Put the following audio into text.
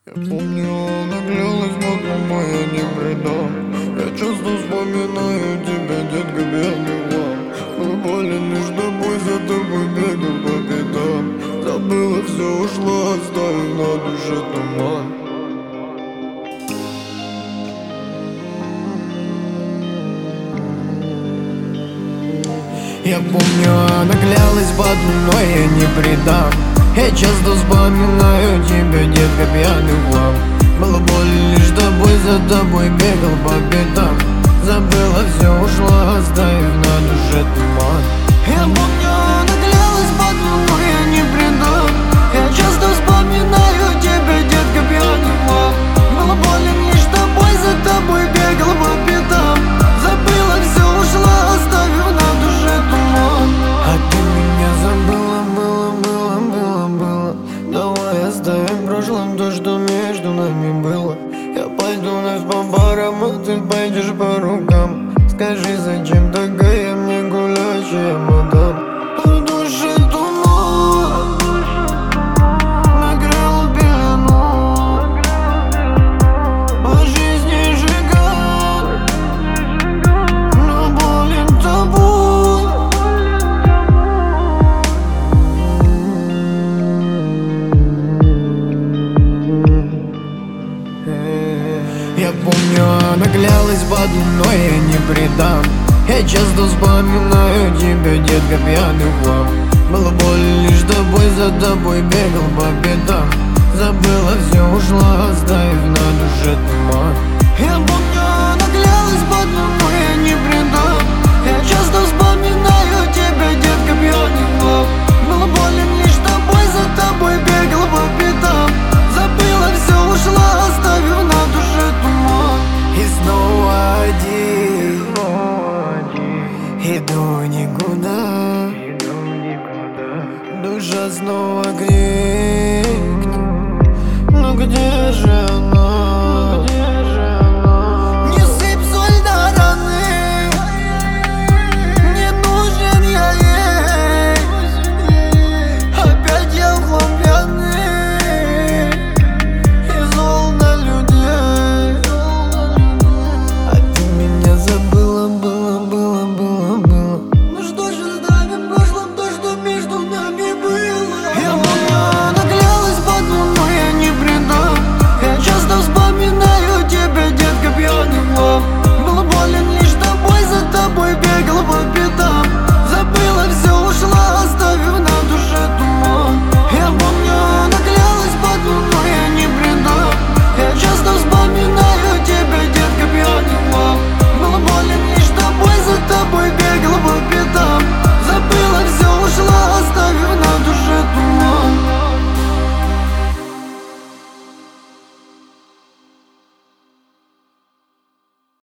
Я помню, она клялась, мама, я не предам. Я часто вспоминаю тебя, детка, белый вам. Был болен лишь тобой, за тобой бегал по пятам. Забыла все, ушла, оставив на душе туман. Я помню, она клялась под луной, я не предам. Я часто вспоминаю тебя, детка, пьяный хлам. Было больно лишь тобой, за тобой бегал по пятам. Забыла все, ушла, оставив на душе туман. Я помню, она клялась под луной, я не предам. Я часто вспоминаю тебя, детка, пьяный хлам. Было больно лишь тобой, за тобой бегал по пятам. Забыла все, ушла, оставив на душе туман. А ты меня забыла, было. Давай оставим в прошлом то, что между нами было. Я пойду вновь по барам, а ты пойдешь по рукам. Скажи, зачем такая мне гулящая мадам? В душе туман накрыл пелену, по жизни сжигал, но болен тобой. Я помню, она клялась под луной, я не предам. Я часто вспоминаю тебя, детка, пьяный хлам. Было больно лишь тобой, за тобой бегал по пятам. Забыла все, ушла, оставив на душе туман.